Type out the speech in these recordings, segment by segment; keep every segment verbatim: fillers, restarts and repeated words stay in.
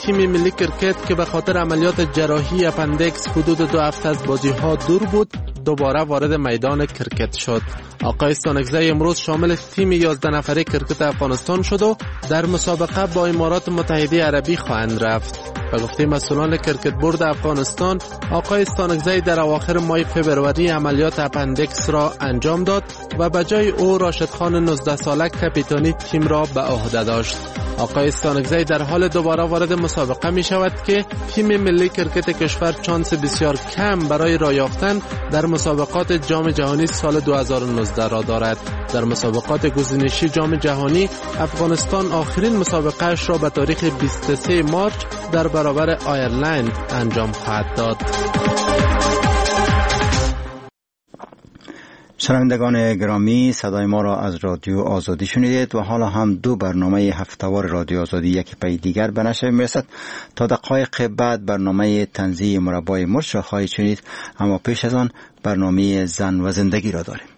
تیم ملی کرکت که به خاطر عملیات جراحی اپندکس حدود دو هفته از بازی‌ها دور بود دوباره وارد میدان کرکت شد. آقای استانکزی امروز شامل تیم یازده نفره کرکت افغانستان شد و در مسابقه با امارات متحده عربی خواهند رفت. به گفته مسئولان کرکت بورد افغانستان، آقای استانکزی در اواخر ماه فوریه عملیات اپندکس را انجام داد و به جای او راشد خان نوزده ساله کاپیتانی تیم را به عهده داشت. آقای استانکزی در حال دوباره وارد مسابقه می شود که تیم ملی کرکت کشور چانس بسیار کم برای راه یافتن در مسابقات جام جهانی سال دو هزار و نوزده را دارد. در مسابقات گزینشی جام جهانی افغانستان آخرین مسابقهش را به تاریخ بیست و سوم مارس در برابر آیرلند انجام خواهد داد. شنوندگان گرامی، صدای ما را از رادیو آزادی شنیدید و حالا هم دو برنامه هفته‌وار رادیو آزادی یک پی دیگر به نشر میرسد. تا دقایق بعد برنامه طنزی مربای مرچ را خواهید شنید، اما پیش از آن برنامه زن و زندگی را داریم.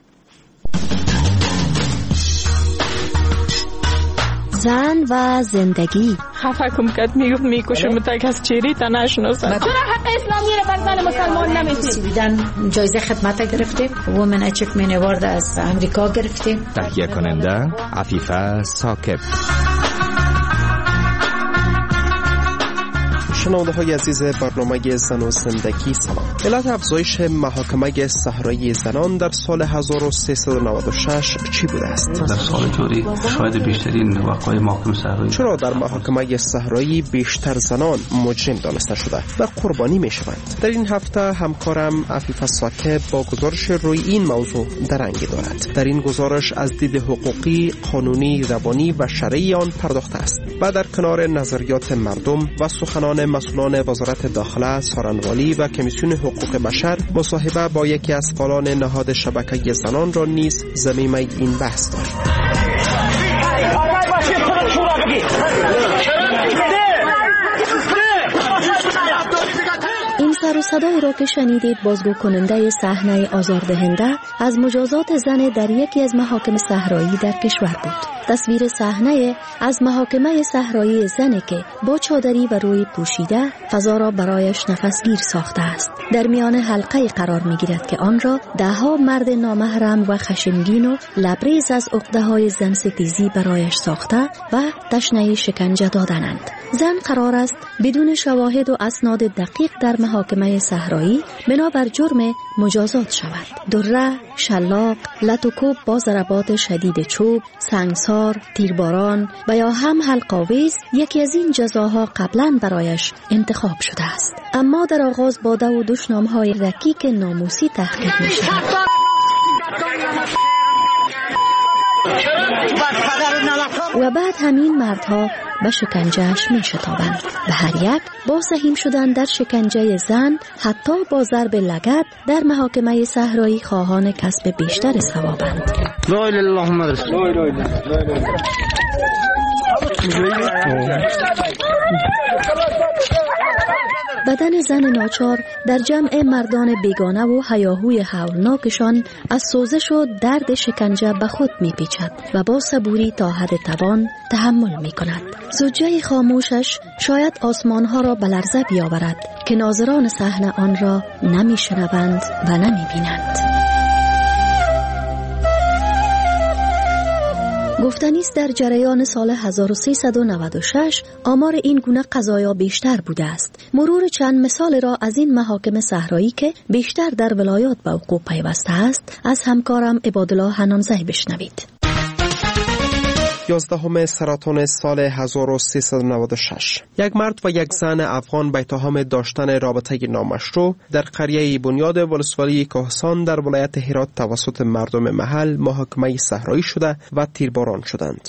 زن و زندگی. خفه کم کد میگفت میکشم تا کس چیری تا نشناسد. چرا حق اسلامی را بر زن مسلمان نمیدید؟ سویدن جایزه خدمت گرفتیم، وومن اچیومنت اوارد از امریکا گرفتیم. تهیه کننده عفیفه ثاقب. شنونده های عزیز برنامه زن و زندگی، سلام. علت افزایش محاکمه صحرایی زنان در سال هزار و سیصد و نود و شش چی بوده است؟ در سال جاری شاید بیشترین واقعه محاکم صحرایی. چرا در محاکمه صحرایی بیشتر زنان مجرم دانسته شده و قربانی می شوند؟ در این هفته همکارم عفیفه ثاقب با گزارش روی این موضوع درنگی دارد. در این گزارش از دید حقوقی، قانونی، روانی و شرعی آن پرداخته است و در کنار نظریات مردم و سخنان مسئولان وزارت داخله، سارنوالی و کمیسیون حقوق بشر، مصاحبه با یکی از فعالان نهاد شبکه زنان را نیز ضمیمه این بحث دارد. این سر و صدایی را که شنیدید بازگو کننده صحنه آزاردهنده از مجازات زن در یکی از محاکم صحرایی در کشور بود. تصویر صحنه از محاکمه صحرایی زنی که با چادری و روی پوشیده فضا را برایش نفسگیر ساخته است. در میان حلقه قرار می گیرد که آن را دهها مرد نامحرم و خشمگین و لبریز از عقده‌های زن ستیزی برایش ساخته و تشنه شکنجه دادنند. زن قرار است بدون شواهد و اسناد دقیق در محاکمه صحرایی بنابر جرم مجازات شود. دره، شلاق، لطوکوب با ضربات شدید چوب، سنگسار، تیرباران و یا هم حلق‌آویز یکی از این جزاها قبلا برایش انتخاب شده است. اما در آغاز با دو و دشنام‌های رکیک ناموسی تحقیق می شود و بعد همین مردها به شکنجهش می شتابند و هر یک با سهیم شدن در شکنجه زن، حتی با ضرب لگد در محاکمه صحرایی خواهان کسب بیشتر ثوابند. لا اله الا الله محمد رسول الله. بدن زن ناچار در جمع مردان بیگانه و هیاهوی هولناکشان از سوزش و درد شکنجه به خود میپیچد و با صبوری تا حد توان تحمل میکند. زوجه خاموشش شاید آسمانها را به لرزه بیاورد که ناظران صحنه آن را نمیشنوند و نمیبینند. گفتنی است در جریان سال هزار و سیصد و نود و شش آمار این گونه قضایا بیشتر بوده است. مرور چند مثال را از این محاکم صحرایی که بیشتر در ولایات به وقوع پیوسته است از همکارم عبادالله حنانزی بشنوید. یازدهم سرطان سال هزار و سیصد و نود و شش یک مرد و یک زن افغان به اتهام داشتن رابطه نامشروع در قریه بنیاد ولسوالی کهسان در ولایت هرات توسط مردم محل محاکمه صحرایی شده و تیرباران شدند.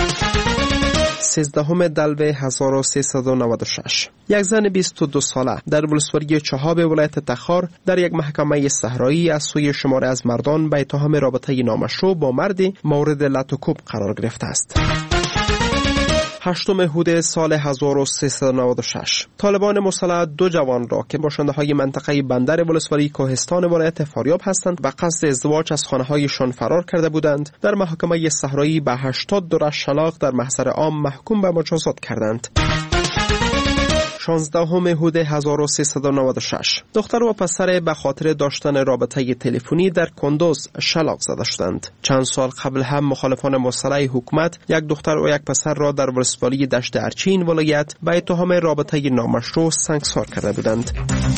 سیزدهم دلو هزار و سیصد و نود و شش یک زن بیست و دو ساله در ولسوالی چهاب ولایت تخار در یک محکمه صحرایی از سوی شماره از مردان به اتهام رابطه نامشروع با مردی مورد لطوکوب قرار گرفته است. هشتم احود سال هزار و سیصد و نود و شش طالبان مسلح دو جوان را که باشنده‌های منطقه بندر ولسوالی کوهستان ولایت فاریاب هستند و قصد ازدواج از خانه‌هایشان فرار کرده بودند در محکمه صحرایی به هشتاد دوره شلاق در محضر عام محکوم به مجازات کردند. شانزدهم اهود هزار و سیصد و نود و شش دختر و پسر به خاطر داشتن رابطه تلفنی در کندوز شلاق زده شدند. چند سال قبل هم مخالفان مسلح حکومت یک دختر و یک پسر را در ولسوالی دشت ارچین ولایت به اتهام رابطه نامشروع سنگسار کرده بودند.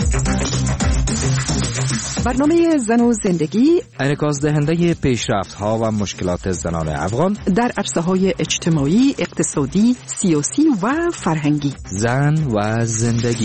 برنامه زن و زندگی انعکاس دهنده پیشرفت‌ها و مشکلات زنان افغان در عرصه‌های اجتماعی، اقتصادی، سیاسی و فرهنگی. زن و زندگی.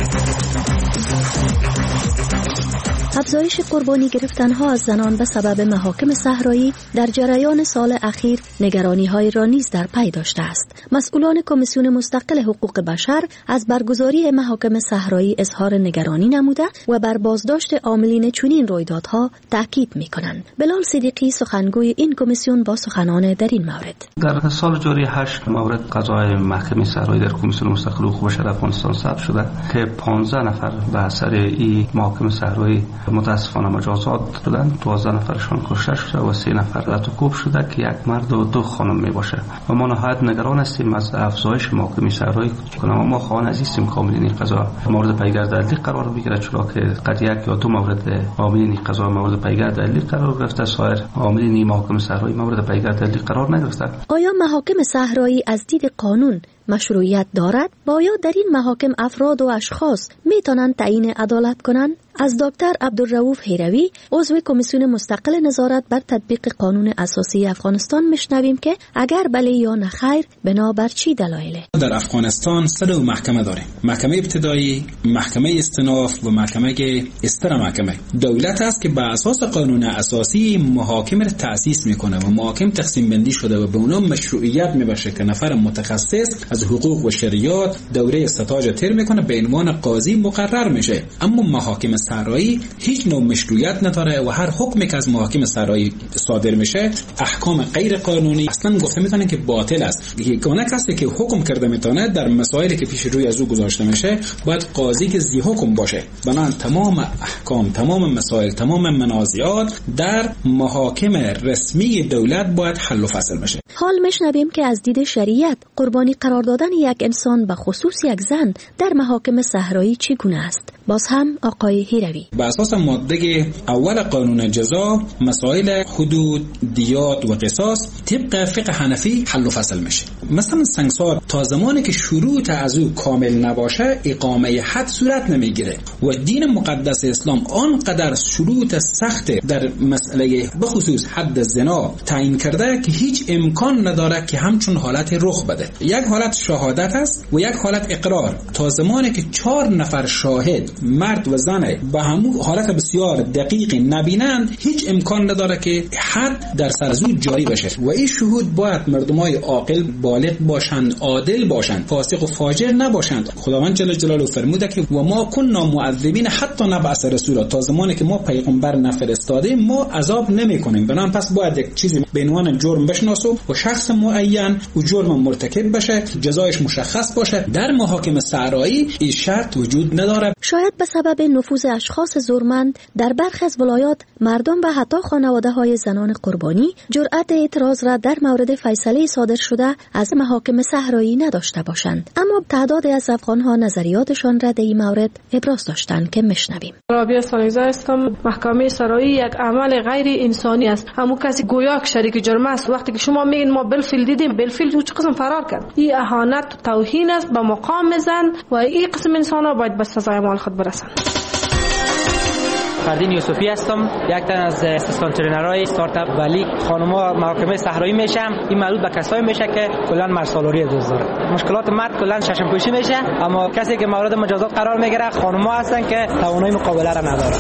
افزایش قربانی گرفتنها از زنان به سبب محاکم صحرایی در جریان سال اخیر نگرانی‌های را نیز در پی داشته است. مسئولان کمیسیون مستقل حقوق بشر از برگزاری محاکم صحرایی اظهار نگرانی نموده و بر بازداشت عاملین چنین رویدادها تاکید می‌کنند. بلال صدیقی سخنگوی این کمیسیون با سخنان در این مورد. در سال جاری هشت مورد قضای محکمه صحرایی در کمیسیون مستقل حقوق بشر افغانستان ثبت شده که پانزده نفر به اثر این محاکم صحرایی متاسفانه مجازات شدند. دوازده نفرشان کشته شده و سه نفر رتوکوب شده که یک مرد و دو خانم می باشه و ما نهایت نگران هستیم از افزایش محاکم صحرایی کنیم و ما خواهان عزیزیم کاملین قضا مورد پیگرد عدلی قرار بگیرد، چرا که قد یک یا دو مورد عاملین قضا مورد پیگرد عدلی قرار گرفته، سایر عاملین محاکم صحرایی مورد پیگرد عدلی قرار نگرفته. آیا محاکم صحرایی از دید قانون مشروعیت دارد؟ با یا در این محاکم افراد و اشخاص می توانند تعیین عدالت کنند؟ از دکتر عبدالرؤوف هیروی عضو کمیسیون مستقل نظارت بر تطبیق قانون اساسی افغانستان میشنویم که اگر بله یا نه خیر بنابر چی دلایله؟ در افغانستان سه نوع محکمه داریم: محکمه ابتدایی، محکمه استئناف و محکمه استر محکمه. دولت است که بر اساس قانون اساسی محاکم را تأسیس میکنه و محاکم تقسیم بندی شده و به اونها مشروعیت میبخشه که نفر متخصص از حقوق و شریعت دوره استاج تر میکنه به عنوان قاضی مقرر میشه. اما محاکم صحرایی هیچ نوع مشروعیت نداره و هر حکمی که از محاکم صحرایی صادر میشه احکام غیر قانونی اصلا گفته میتونن که باطل است. یگانه کسی که حکم کرده میتونه در مسائلی که پیش روی از او گذاشته میشه باید قاضی که ذی حکم باشه. بنابراین تمام احکام، تمام مسائل، تمام منازعات در محاکم رسمی دولت باید حل و فصل بشه. حال میشنویم که از دید شریعت قربانی قرار دادن یک انسان به خصوص یک زن در محاکم صحرایی چگونه است؟ باز هم آقای هیروی بر اساس ماده اول قانون جزا مسائل حدود، دیات و قصاص طبق فقه حنفی حل و فصل میشه. مثلا سنگسار تا زمانی که شروط از او کامل نباشه اقامه حد صورت نمیگیره و دین مقدس اسلام آنقدر شروط سخت در مسئله بخصوص حد زنا تعیین کرده که هیچ امکان نداره که همچون حالت رخ بده. یک حالت شهادت است و یک حالت اقرار. تا زمانی که چهار نفر شاهد مرد و زن به همون حالت بسیار دقیق نبینند هیچ امکان نداره که حد در سر از او جاری بشه و این شهود باید مردمای عاقل بالغ باشند، عادل باشند، فاسق و فاجر نباشند. خداوند جل جلاله فرموده که و ما كنا معذبین حتی نبعث رسولا، تا زمانی که ما پیغمبر نفرستاده ما عذاب نمی‌کنیم. بنابراین پس باید یک چیزی به عنوان جرم بشناسو و شخص معین و جرم مرتکب بشه، جزایش مشخص باشه. در محاکم صحرایی این شرط وجود نداره. شاید به سبب نفوذ اشخاص زورمند در برخی از ولایات مردم و حتی خانواده‌های زنان قربانی جرأت اعتراض را در مورد فیصله صادر شده از محاکم صحرایی نداشته باشند، اما تعدادی از افغان‌ها نظریاتشان را در این مورد ابراز داشتند که میشنویم. رابعه سانگزه هستم. محکمه صحرایی یک عمل غیر انسانی است. همون کسی گویا که شریک جرم است. وقتی که شما میگین ما بالفعل دیدیم، بالفعل او چه قسم فرار کرد. این اهانت و توهین است به مقام زن و این قسم انسان‌ها باید به سزای مال خود برسند. فردین یوسفی هستم، یک تن از استثمار ترینرهای استارتاپ ولی خانم‌ها محاکمه صحرایی میشم. این مربوط به کسایی میشه که کلا مرسالوری دوست داره. مشکلات مرد کلا ششم پوشی میشه، اما کسی که مورد مجازات قرار میگیره خانم‌ها هستن که توانایی مقابله را نداره.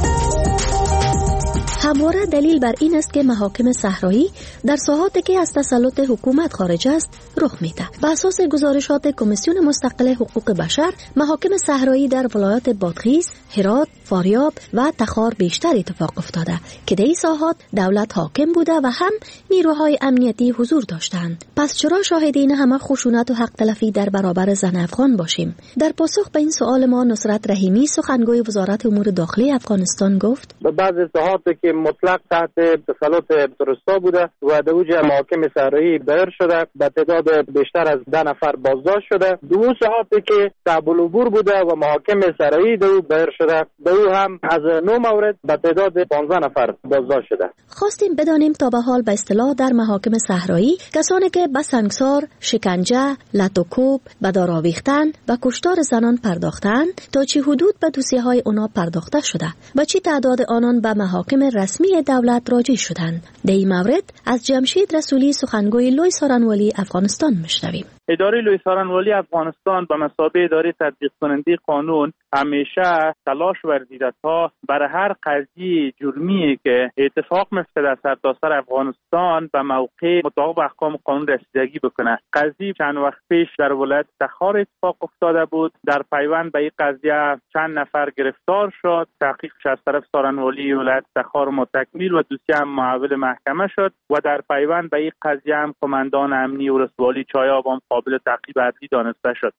همواره دلیل بر این است که محاکم صحرایی در ساحاتی که از تسلط حکومت خارج است رخ میده. بر اساس گزارشات کمیسیون مستقل حقوق بشر، محاکم صحرایی در ولایات بادغیس، هرات، فاریاب و تخار بیشتر اتفاق افتاده که در این ساحات دولت حاکم بوده و هم نیروهای امنیتی حضور داشتند. پس چرا شاهد این همه خشونت و حق تلفی در برابر زن افغان باشیم؟ در پاسخ به این سوال ما نصرت رحیمی سخنگوی وزارت امور داخلی افغانستان گفت: به بعض ساحاتی که مطلق تحت تسلط تروریستا بوده و در اوج محاکم صحرایی دایر شده. به تعداد بیشتر از ده نفر بازداشت شده. دو ساعتی که صعب العبور بوده و محاکم صحرایی در او دایر شده، در او هم از نه مورد به تعداد پانزده نفر بازداشت شده. خواستیم بدانیم تا به حال به اصطلاح در محاکم صحرایی کسانی که به سنگسار، شکنجه، لط و کوب، به دار آویختن و کشتار زنان پرداختند تا چه حدود به دوسیه های اونا پرداخته شده و چه تعداد آنان به محاکم رسمی دولت راجع شدند. در این مورد از جمشید رسولی سخنگوی لوی سارنوالی افغانستان میشنویم. اداره لوی سارنوالی افغانستان به مثابه اداره تطبیق کننده قانون همیشه تلاش ورزیده تا برای هر قضیه جرمی که اتفاق میفته در سرتاسر افغانستان به موقع مطابق احکام قانون رسیدگی بکنه. قضیه چند وقت پیش در ولایت تخار اتفاق افتاده بود. در پیوند به این قضیه چند نفر گرفتار شد. تحقیقش از طرف سارنوالی ولایت تخار متکمیل و دوسیه هم محول محکمه شد و در پیوند به این قضیه هم قماندان امنی ولسوالی چایاب هم قابل تعقیب عدلی دانسته شد.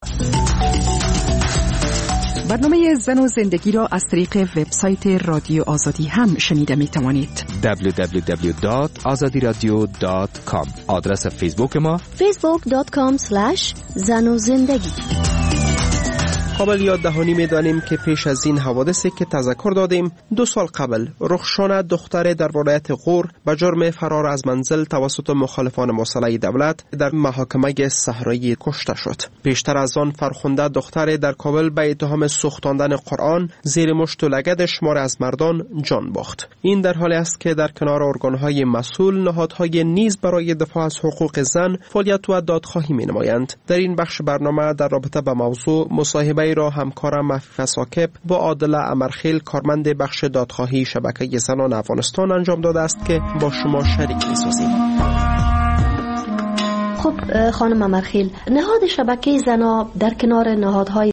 برنامه زن و زندگی را از طریق وبسایت رادیو آزادی هم شنیده می توانید. دبلیو دبلیو دبلیو دات آزادی رادیو دات کام. آدرس فیسبوک ما فیسبوک دات کام اسلش زن و زندگی. قابل یاد دهانی می دانیم که پیش از این حوادثی که تذکر دادیم، دو سال قبل رخشانه دختر در ولایت غور به جرم فرار از منزل توسط مخالفان مسلح دولت در محاکمه صحرایی کشته شد. پیشتر از آن فرخنده دختر در کابل به اتهام سوختاندن قرآن زیر مشت و لگد شمار از مردان جان باخت. این در حالی است که در کنار ارگانهای مسئول نهادهای نیز برای دفاع از حقوق زن فعالیت و دادخواهی می نمایند. در این بخش برنامه در رابطه با موضوع مصاحبه را همکارم عفیف ساکب با عادل امرخیل کارمند بخش دادخواهی شبکه زنان افغانستان انجام داده است که با شما شریک می‌سازیم. خب خانم امرخیل، نهاد شبکه زنا در کنار نهادهای